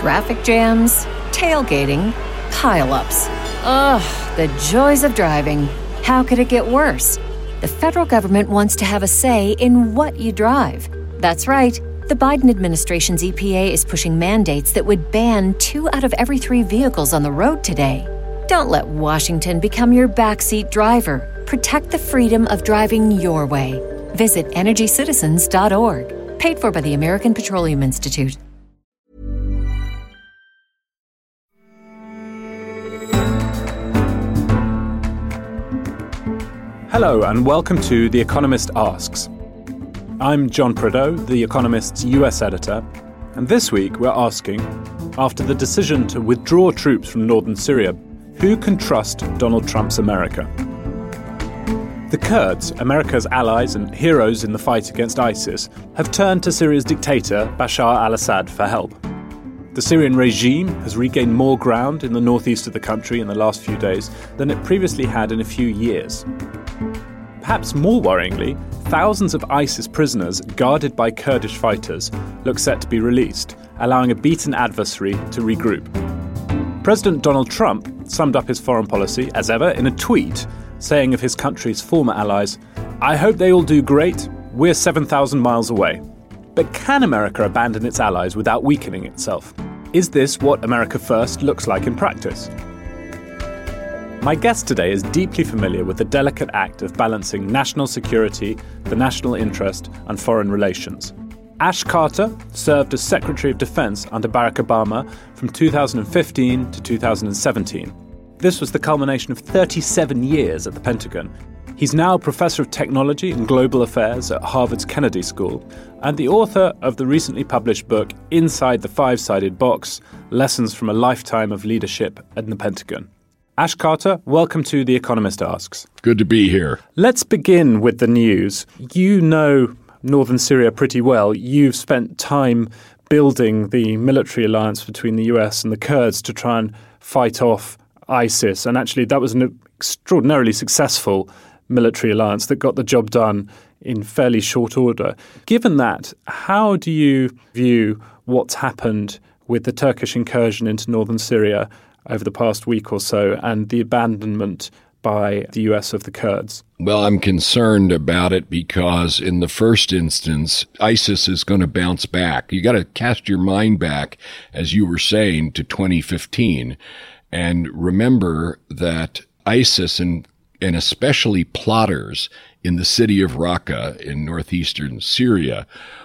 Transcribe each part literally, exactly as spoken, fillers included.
Traffic jams, tailgating, pile-ups. Ugh, the joys of driving. How could it get worse? The federal government wants to have a say in what you drive. That's right. The Biden administration's E P A is pushing mandates that would ban two out of every three vehicles on the road today. Don't let Washington become your backseat driver. Protect the freedom of driving your way. Visit energy citizens dot org. Paid for by the American Petroleum Institute. Hello and welcome to The Economist Asks. I'm John Prideaux, The Economist's U S editor, and this week we're asking, after the decision to withdraw troops from northern Syria, who can trust Donald Trump's America? The Kurds, America's allies and heroes in the fight against ISIS, have turned to Syria's dictator, Bashar al-Assad, for help. The Syrian regime has regained more ground in the northeast of the country in the last few days than it previously had in a few years. Perhaps more worryingly, thousands of ISIS prisoners guarded by Kurdish fighters look set to be released, allowing a beaten adversary to regroup. President Donald Trump summed up his foreign policy, as ever, in a tweet, saying of his country's former allies, "I hope they all do great. We're seven thousand miles away." But can America abandon its allies without weakening itself? Is this what America First looks like in practice? My guest today is deeply familiar with the delicate act of balancing national security, the national interest, and foreign relations. Ash Carter served as Secretary of Defense under Barack Obama from two thousand fifteen to two thousand seventeen. This was the culmination of thirty-seven years at the Pentagon. He's now a professor of technology and global affairs at Harvard's Kennedy School and the author of the recently published book Inside the Five-Sided Box, Lessons from a Lifetime of Leadership at the Pentagon. Ash Carter, welcome to The Economist Asks. Good to be here. Let's begin with the news. You know northern Syria pretty well. You've spent time building the military alliance between the U S and the Kurds to try and fight off ISIS. And actually, that was an extraordinarily successful military alliance that got the job done in fairly short order. Given that, how do you view what's happened with the Turkish incursion into northern Syria over the past week or so and the abandonment by the U S of the Kurds? Well, I'm concerned about it because in the first instance, ISIS is going to bounce back. You got to cast your mind back, as you were saying, to twenty fifteen and remember that ISIS and, and especially plotters in the city of Raqqa in northeastern Syria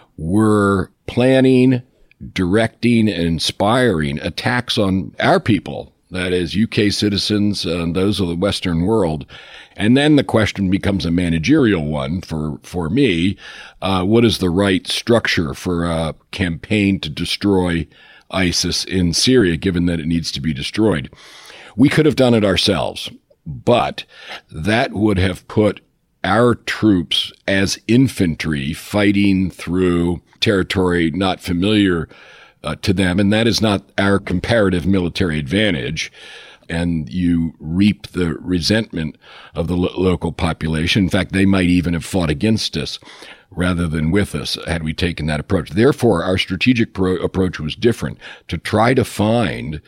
were planning, directing, and inspiring attacks on our people, that is U K citizens and those of the Western world. And then the question becomes a managerial one for, for me. Uh, what is the right structure for a campaign to destroy ISIS in Syria, given that it needs to be destroyed? We could have done it ourselves, but that would have put our troops as infantry fighting through territory not familiar uh, to them, and that is not our comparative military advantage. And you reap the resentment of the lo- local population. In fact, they might even have fought against us rather than with us had we taken that approach. Therefore, our strategic pro- approach was different, to try to find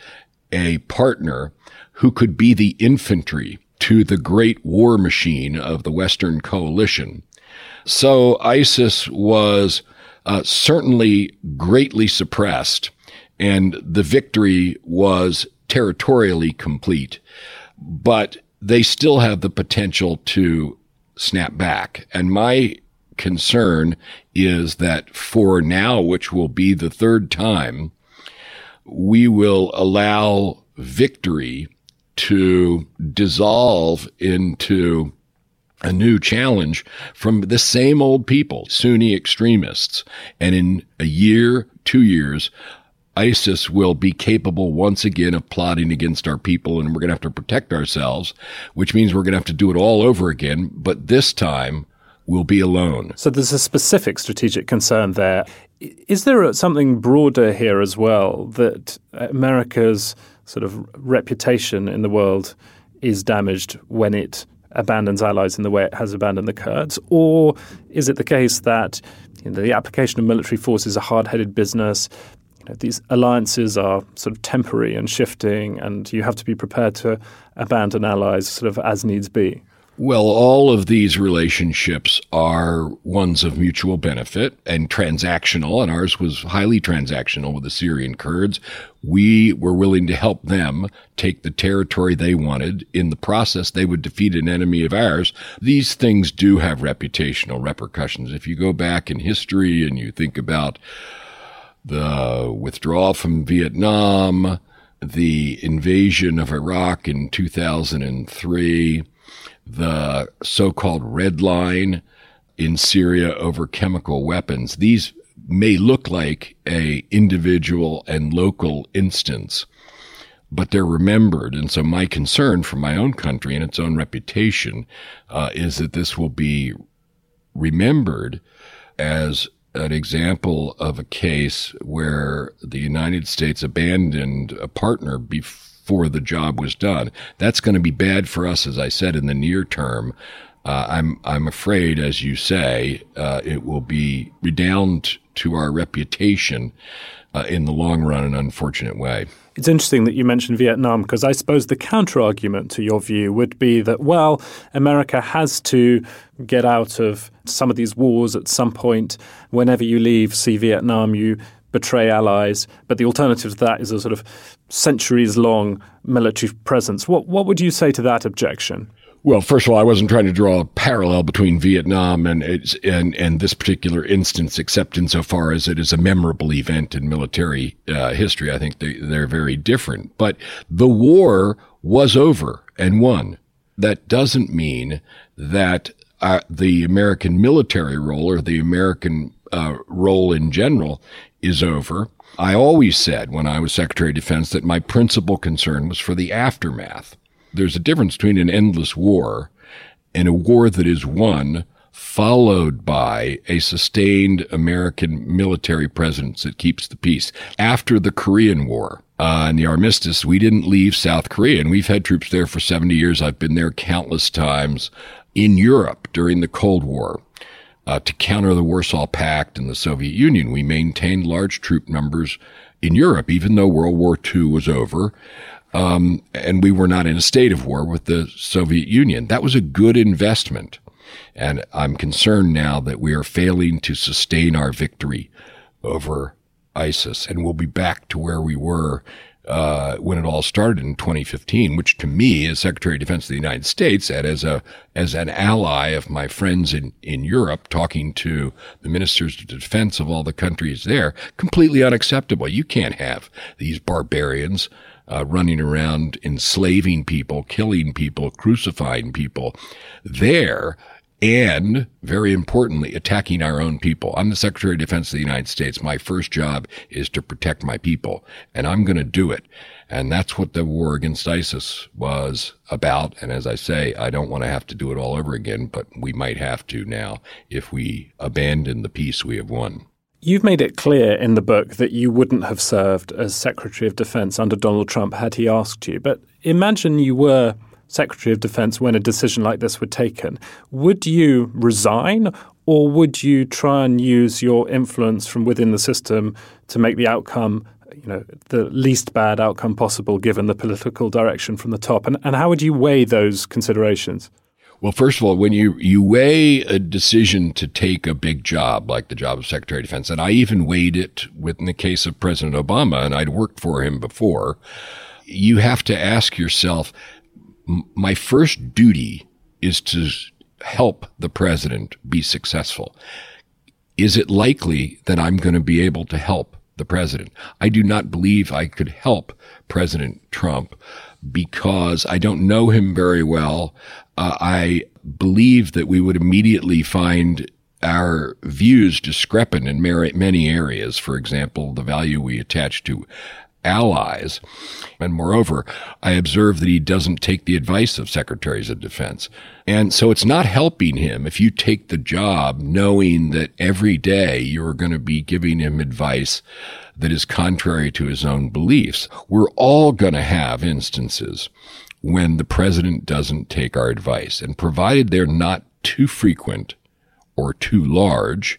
a partner who could be the infantry to the great war machine of the Western coalition. So ISIS was uh, certainly greatly suppressed, and the victory was territorially complete, but they still have the potential to snap back. And my concern is that for now, which will be the third time, we will allow victory to dissolve into a new challenge from the same old people, Sunni extremists. And in a year, two years, ISIS will be capable once again of plotting against our people, and we're going to have to protect ourselves, which means we're going to have to do it all over again. But this time, we'll be alone. So there's a specific strategic concern there. Is there something broader here as well, that America's sort of reputation in the world is damaged when it abandons allies in the way it has abandoned the Kurds? Or is it the case that, you know, the application of military force is a hard-headed business? you know, these alliances are sort of temporary and shifting, and you have to be prepared to abandon allies sort of as needs be? Well, all of these relationships are ones of mutual benefit and transactional, and ours was highly transactional with the Syrian Kurds. We were willing to help them take the territory they wanted. In the process, they would defeat an enemy of ours. These things do have reputational repercussions. If you go back in history and you think about the withdrawal from Vietnam, the invasion of Iraq in two thousand three, the so-called red line in Syria over chemical weapons. These may look like a individual and local instance, but they're remembered. And so my concern for my own country and its own reputation uh, is that this will be remembered as an example of a case where the United States abandoned a partner before before the job was done. That's going to be bad for us, as I said, in the near term. Uh, I'm I'm afraid, as you say, uh, it will be redound to our reputation uh, in the long run in an unfortunate way. It's interesting that you mentioned Vietnam, because I suppose the counter-argument to your view would be that, well, America has to get out of some of these wars at some point. Whenever you leave, see Vietnam, you betray allies, but the alternative to that is a sort of centuries-long military presence. What what would you say to that objection? Well, first of all, I wasn't trying to draw a parallel between Vietnam and it's, and and this particular instance, except insofar as it is a memorable event in military uh, history. I think they, they're very different. But the war was over and won. That doesn't mean that uh, the American military role or the American uh, role in general is over. I always said when I was Secretary of Defense that my principal concern was for the aftermath. There's a difference between an endless war and a war that is won, followed by a sustained American military presence that keeps the peace. After the Korean War uh, and the armistice, we didn't leave South Korea, and we've had troops there for seventy years. I've been there countless times. In Europe during the Cold War, Uh, to counter the Warsaw Pact and the Soviet Union, we maintained large troop numbers in Europe, even though World War Two was over, um, and we were not in a state of war with the Soviet Union. That was a good investment, and I'm concerned now that we are failing to sustain our victory over ISIS, and we'll be back to where we were Uh, when it all started in twenty fifteen, which to me, as Secretary of Defense of the United States, and as a as an ally of my friends in, in Europe, talking to the ministers of defense of all the countries there, completely unacceptable. You can't have these barbarians uh, running around enslaving people, killing people, crucifying people there, and, very importantly, attacking our own people. I'm the Secretary of Defense of the United States. My first job is to protect my people, and I'm going to do it. And that's what the war against ISIS was about. And as I say, I don't want to have to do it all over again, but we might have to now if we abandon the peace we have won. You've made it clear in the book that you wouldn't have served as Secretary of Defense under Donald Trump had he asked you. But imagine you were Secretary of Defense when a decision like this were taken. Would you resign, or would you try and use your influence from within the system to make the outcome, you know, the least bad outcome possible given the political direction from the top? And, and how would you weigh those considerations? Well, first of all, when you, you weigh a decision to take a big job, like the job of Secretary of Defense, and I even weighed it with in the case of President Obama, and I'd worked for him before, you have to ask yourself, my first duty is to help the president be successful. Is it likely that I'm going to be able to help the president? I do not believe I could help President Trump because I don't know him very well. Uh, I believe that we would immediately find our views discrepant in many areas. For example, the value we attach to allies. And moreover, I observe that he doesn't take the advice of secretaries of defense. And so it's not helping him if you take the job knowing that every day you're going to be giving him advice that is contrary to his own beliefs. We're all going to have instances when the president doesn't take our advice. And provided they're not too frequent or too large,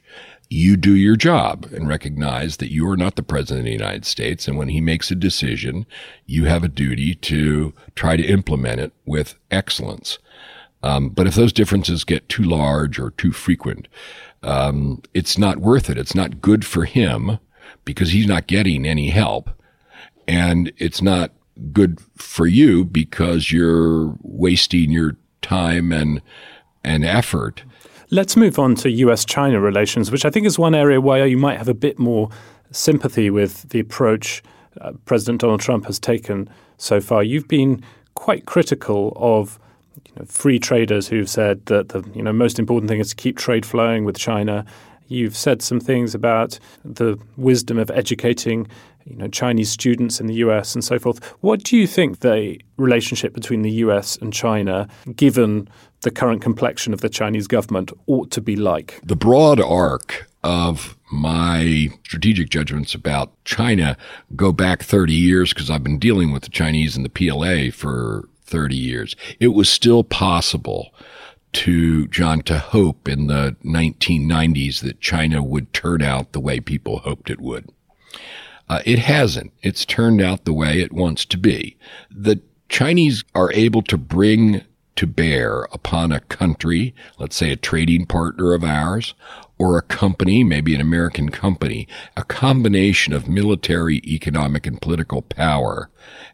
you do your job and recognize that you are not the president of the United States. And when he makes a decision, you have a duty to try to implement it with excellence. Um, but if those differences get too large or too frequent, um, it's not worth it. It's not good for him because he's not getting any help. And it's not good for you because you're wasting your time and, and effort. Let's move on to U S China relations, which I think is one area where you might have a bit more sympathy with the approach uh, President Donald Trump has taken so far. You've been quite critical of you know, free traders who've said that the you know most important thing is to keep trade flowing with China. You've said some things about the wisdom of educating you know, Chinese students in the U S and so forth. What do you think the relationship between the U S and China, given the current complexion of the Chinese government, ought to be like? The broad arc of my strategic judgments about China go back thirty years because I've been dealing with the Chinese and the P L A for thirty years. It was still possible to, John, to hope in the nineteen nineties that China would turn out the way people hoped it would. Uh, it hasn't. It's turned out the way it wants to be. The Chinese are able to bring to bear upon a country, let's say a trading partner of ours, or a company, maybe an American company, a combination of military, economic, and political power,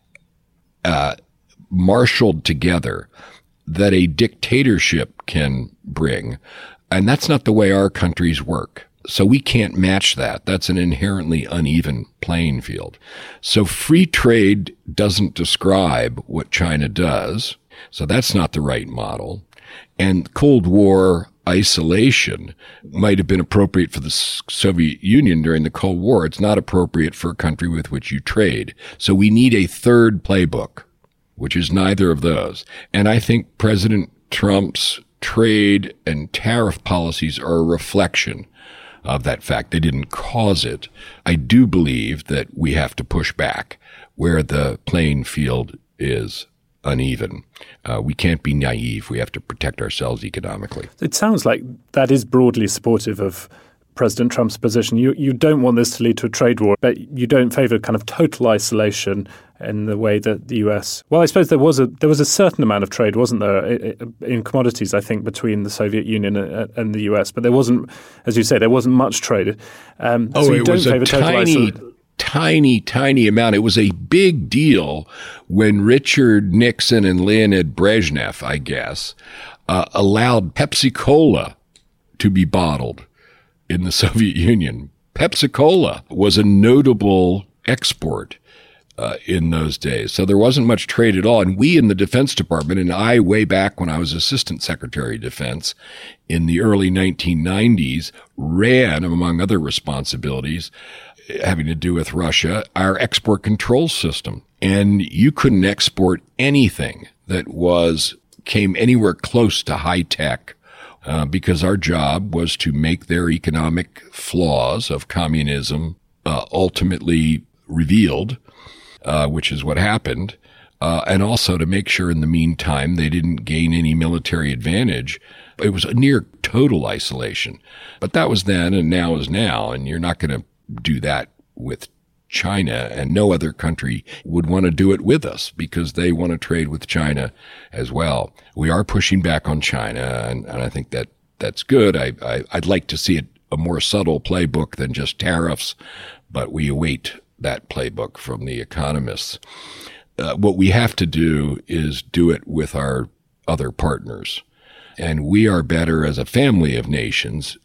uh, marshaled together that a dictatorship can bring. And that's not the way our countries work. So we can't match that. That's an inherently uneven playing field. So free trade doesn't describe what China does. So that's not the right model. And Cold War isolation might have been appropriate for the Soviet Union during the Cold War. It's not appropriate for a country with which you trade. So we need a third playbook, which is neither of those. And I think President Trump's trade and tariff policies are a reflection of that fact. They didn't cause it. I do believe that we have to push back where the playing field is uneven. Uh, we can't be naive. We have to protect ourselves economically. It sounds like that is broadly supportive of President Trump's position. You you don't want this to lead to a trade war, but you don't favor kind of total isolation in the way that the U S. Well, I suppose there was a there was a certain amount of trade, wasn't there, in commodities, I think, between the Soviet Union and the U S. But there wasn't, as you say, there wasn't much trade. Um, oh, so you it don't was favor a total tiny, isolation. tiny, tiny amount. It was a big deal when Richard Nixon and Leonid Brezhnev, I guess, uh, allowed Pepsi-Cola to be bottled in the Soviet Union. Pepsi-Cola was a notable export uh, in those days. So there wasn't much trade at all. And we in the Defense Department, and I way back when I was Assistant Secretary of Defense in the early nineteen nineties, ran, among other responsibilities, having to do with Russia, our export control system. And you couldn't export anything that was came anywhere close to high tech uh, because our job was to make their economic flaws of communism uh, ultimately revealed, uh, which is what happened, uh, and also to make sure in the meantime they didn't gain any military advantage. It was a near total isolation. But that was then and now is now, and you're not going to do that with China, and no other country would want to do it with us because they want to trade with China as well. We are pushing back on China, and, and I think that that's good. I, I, I'd like to see it a more subtle playbook than just tariffs, but we await that playbook from the economists. Uh, what we have to do is do it with our other partners, and we are better as a family of nations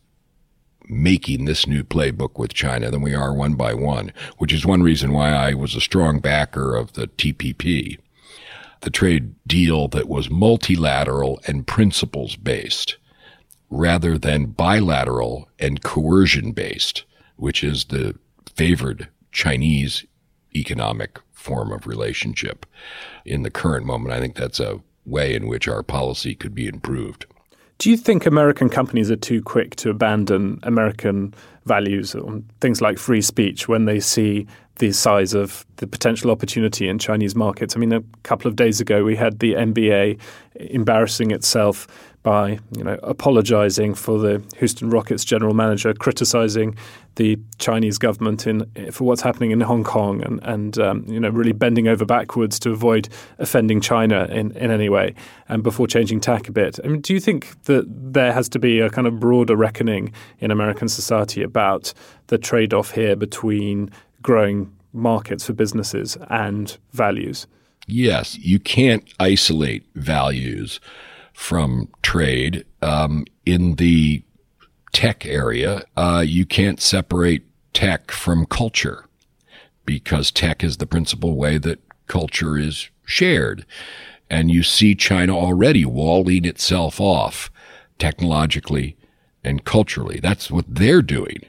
making this new playbook with China than we are one by one, which is one reason why I was a strong backer of the T P P, the trade deal that was multilateral and principles-based rather than bilateral and coercion-based, which is the favored Chinese economic form of relationship. In the current moment, I think that's a way in which our policy could be improved. Do you think American companies are too quick to abandon American values on things like free speech when they see the size of the potential opportunity in Chinese markets? I mean, a couple of days ago, we had the N B A embarrassing itself by, you know, apologizing for the Houston Rockets general manager, criticizing the Chinese government in for what's happening in Hong Kong, and, and um, you know, really bending over backwards to avoid offending China in, in any way, and before changing tack a bit. I mean, do you think that there has to be a kind of broader reckoning in American society about the trade-off here between growing markets for businesses and values? Yes, you can't isolate values from trade. Um, in the tech area, uh, you can't separate tech from culture, because tech is the principal way that culture is shared. And you see China already walling itself off technologically and culturally. That's what they're doing.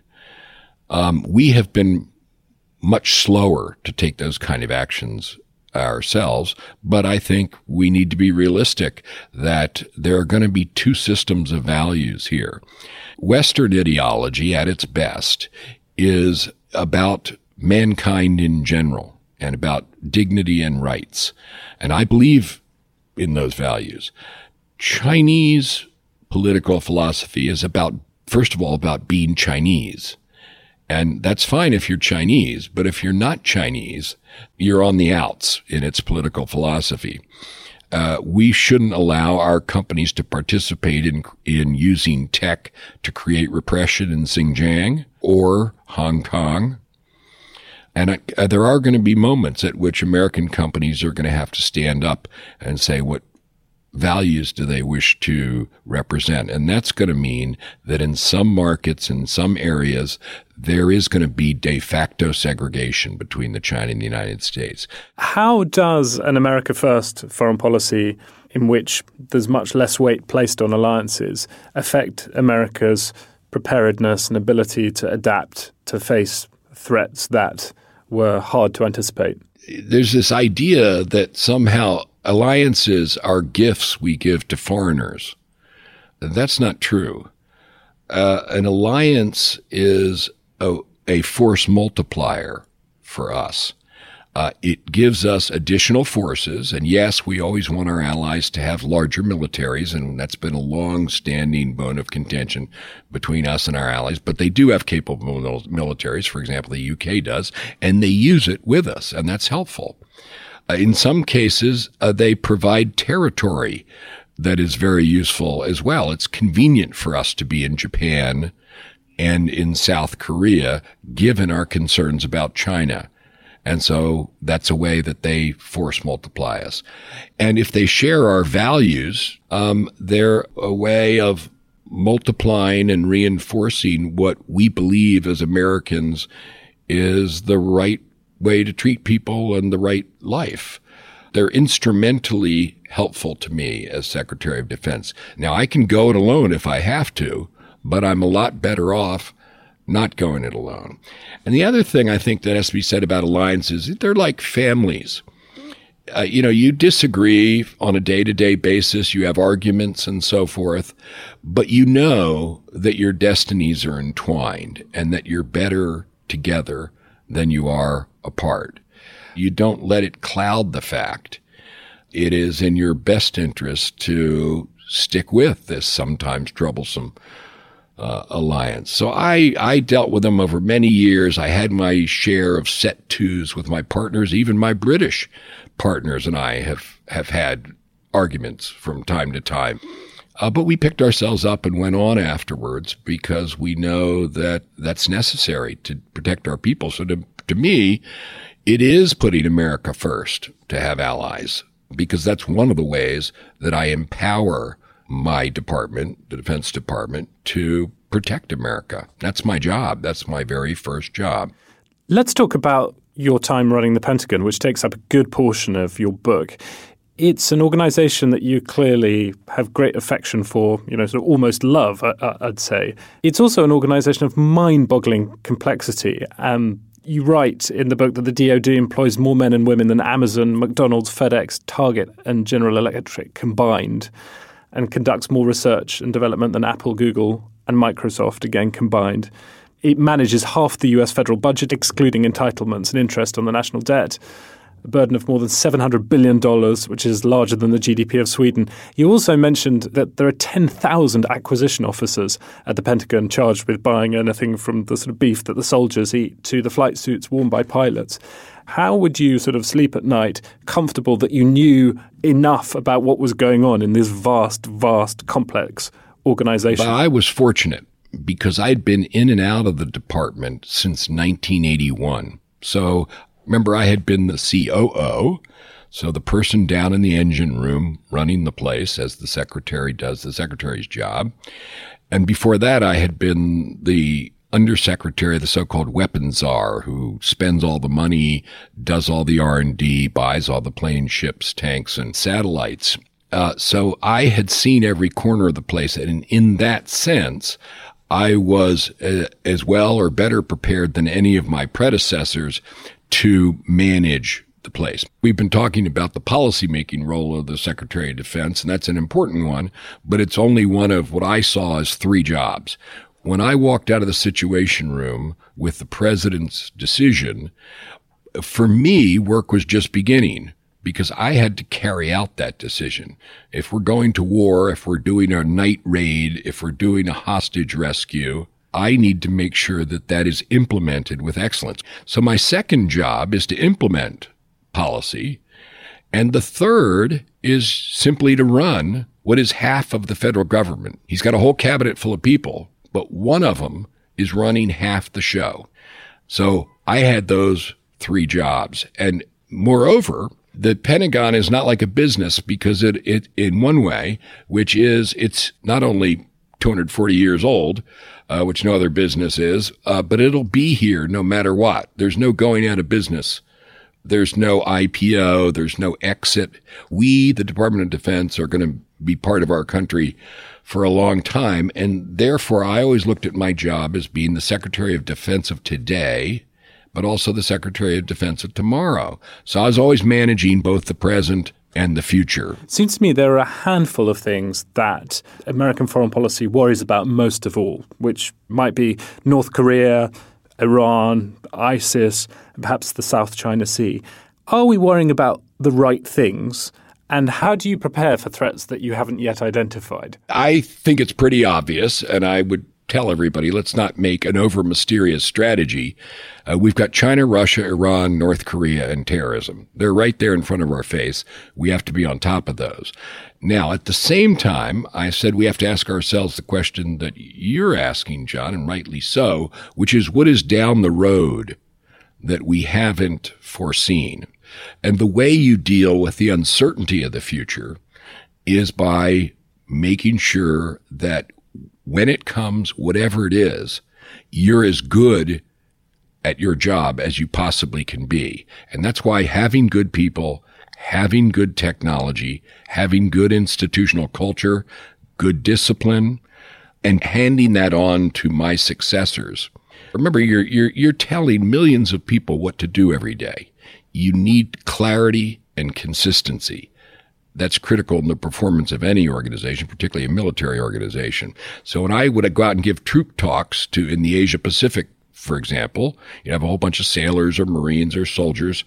Um, we have been much slower to take those kind of actions ourselves, but I think we need to be realistic that there are going to be two systems of values here. Western ideology at its best is about mankind in general and about dignity and rights. And I believe in those values. Chinese political philosophy is about, first of all, about being Chinese. And that's fine if you're Chinese, but if you're not Chinese, you're on the outs in its political philosophy. Uh, we shouldn't allow our companies to participate in in using tech to create repression in Xinjiang or Hong Kong. And uh, there are going to be moments at which American companies are going to have to stand up and say, what values do they wish to represent? And that's going to mean that in some markets, in some areas, there is going to be de facto segregation between the China and the United States. How does an America First foreign policy, in which there's much less weight placed on alliances, affect America's preparedness and ability to adapt to face threats that were hard to anticipate? There's this idea that somehow alliances are gifts we give to foreigners. That's not true. Uh, an alliance is a, a force multiplier for us. Uh, it gives us additional forces. And yes, we always want our allies to have larger militaries, and that's been a long-standing bone of contention between us and our allies. But they do have capable militaries. For example, the U K does, and they use it with us, and that's helpful. Uh, in some cases, uh, they provide territory that is very useful as well. It's convenient for us to be in Japan and in South Korea, given our concerns about China. And so that's a way that they force multiply us. And if they share our values, um, they're a way of multiplying and reinforcing what we believe as Americans is the right way to treat people and the right life. They're instrumentally helpful to me as Secretary of Defense. Now, I can go it alone if I have to, but I'm a lot better off not going it alone. And the other thing I think that has to be said about alliances is they're like families. Uh, you know, you disagree on a day-to-day basis, you have arguments and so forth, but you know that your destinies are entwined and that you're better together than you are apart. You don't let it cloud the fact. It is in your best interest to stick with this sometimes troublesome Uh, alliance. So I, I dealt with them over many years. I had my share of set twos with my partners. Even my British partners and I have, have had arguments from time to time. Uh, but we picked ourselves up and went on afterwards because we know that that's necessary to protect our people. So to, to me, it is putting America first to have allies, because that's one of the ways that I empower my department, the Defense Department, to protect America. That's my job. That's my very first job. Let's talk about your time running the Pentagon, which takes up a good portion of your book. It's an organization that you clearly have great affection for, you know, sort of almost love, I'd say. It's also an organization of mind-boggling complexity. Um, you write in the book that the D O D employs more men and women than Amazon, McDonald's, FedEx, Target, and General Electric combined, and conducts more research and development than Apple, Google, and Microsoft, again combined. It manages half the U S federal budget, excluding entitlements and interest on the national debt. a burden of more than seven hundred billion dollars, which is larger than the G D P of Sweden. You also mentioned that there are ten thousand acquisition officers at the Pentagon charged with buying anything from the sort of beef that the soldiers eat to the flight suits worn by pilots. How would you sort of sleep at night comfortable that you knew enough about what was going on in this vast, vast, complex organization? Well, I was fortunate because I'd been in and out of the department since nineteen eighty-one. So remember, I had been the C O O, so the person down in the engine room running the place as the secretary does the secretary's job. And before that, I had been the undersecretary, the so-called weapons czar, who spends all the money, does all the R and D, buys all the planes, ships, tanks, and satellites. Uh, so I had seen every corner of the place. And in that sense, I was uh, as well or better prepared than any of my predecessors to manage the place. We've been talking about the policymaking role of the Secretary of Defense, and that's an important one, but it's only one of what I saw as three jobs. When I walked out of the Situation Room with the president's decision, for me, work was just beginning because I had to carry out that decision. If we're going to war, if we're doing a night raid, if we're doing a hostage rescue, I need to make sure that that is implemented with excellence. So my second job is to implement policy. And the third is simply to run what is half of the federal government. He's got a whole cabinet full of people, but one of them is running half the show. So I had those three jobs. And moreover, the Pentagon is not like a business because it, it, in one way, which is it's not only two hundred forty years old, uh, which no other business is, uh, but it'll be here no matter what. There's no going out of business. There's no I P O. There's no exit. We, the Department of Defense, are going to be part of our country for a long time. And therefore, I always looked at my job as being the Secretary of Defense of today, but also the Secretary of Defense of tomorrow. So I was always managing both the present and the future. It seems to me there are a handful of things that American foreign policy worries about most of all, which might be North Korea, Iran, ISIS, and perhaps the South China Sea. Are we worrying about the right things? And how do you prepare for threats that you haven't yet identified? I think it's pretty obvious, and I would tell everybody, let's not make an over-mysterious strategy. Uh, we've got China, Russia, Iran, North Korea, and terrorism. They're right there in front of our face. We have to be on top of those. Now, at the same time, I said we have to ask ourselves the question that you're asking, John, and rightly so, which is what is down the road that we haven't foreseen? And the way you deal with the uncertainty of the future is by making sure that when it comes, whatever it is, you're as good at your job as you possibly can be. And that's why having good people, having good technology, having good institutional culture, good discipline, and handing that on to my successors. Remember, you're, you're, you're telling millions of people what to do every day. You need clarity and consistency. That's critical in the performance of any organization, particularly a military organization. So when I would go out and give troop talks to in the Asia Pacific, for example, you have a whole bunch of sailors or Marines or soldiers,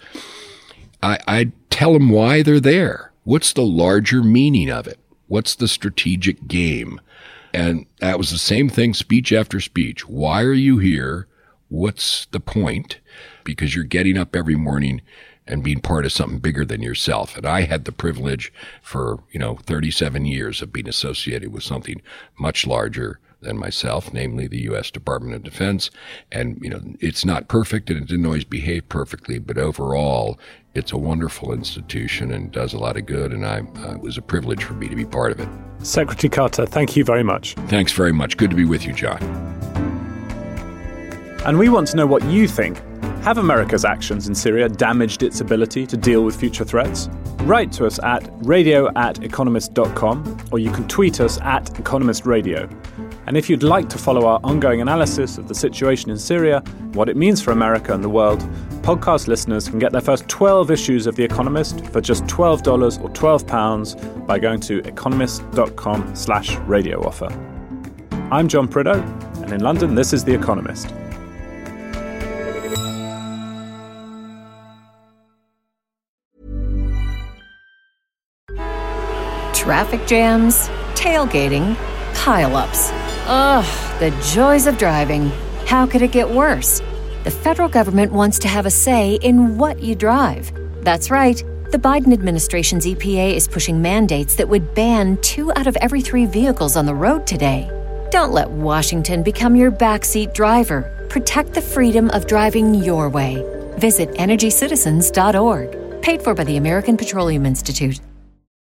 I, I'd tell them why they're there. What's the larger meaning of it? What's the strategic game? And that was the same thing, speech after speech. Why are you here? What's the point? Because you're getting up every morning and being part of something bigger than yourself. And I had the privilege for, you know, thirty-seven years of being associated with something much larger than myself, namely the U S Department of Defense. And, you know, it's not perfect and it didn't always behave perfectly, but overall, it's a wonderful institution and does a lot of good. And I, uh, it was a privilege for me to be part of it. Secretary Carter, thank you very much. Thanks very much. Good to be with you, John. And we want to know what you think. Have America's actions in Syria damaged its ability to deal with future threats? Write to us at radio at economist dot com, or you can tweet us at Economist Radio. And if you'd like to follow our ongoing analysis of the situation in Syria, what it means for America and the world, podcast listeners can get their first twelve issues of The Economist for just twelve dollars or twelve pounds by going to economist dot com slash radio offer. I'm John Prideaux, and in London, this is The Economist. Traffic jams, tailgating, pileups. Ugh, the joys of driving. How could it get worse? The federal government wants to have a say in what you drive. That's right. The Biden administration's E P A is pushing mandates that would ban two out of every three vehicles on the road today. Don't let Washington become your backseat driver. Protect the freedom of driving your way. Visit energy citizens dot org. Paid for by the American Petroleum Institute.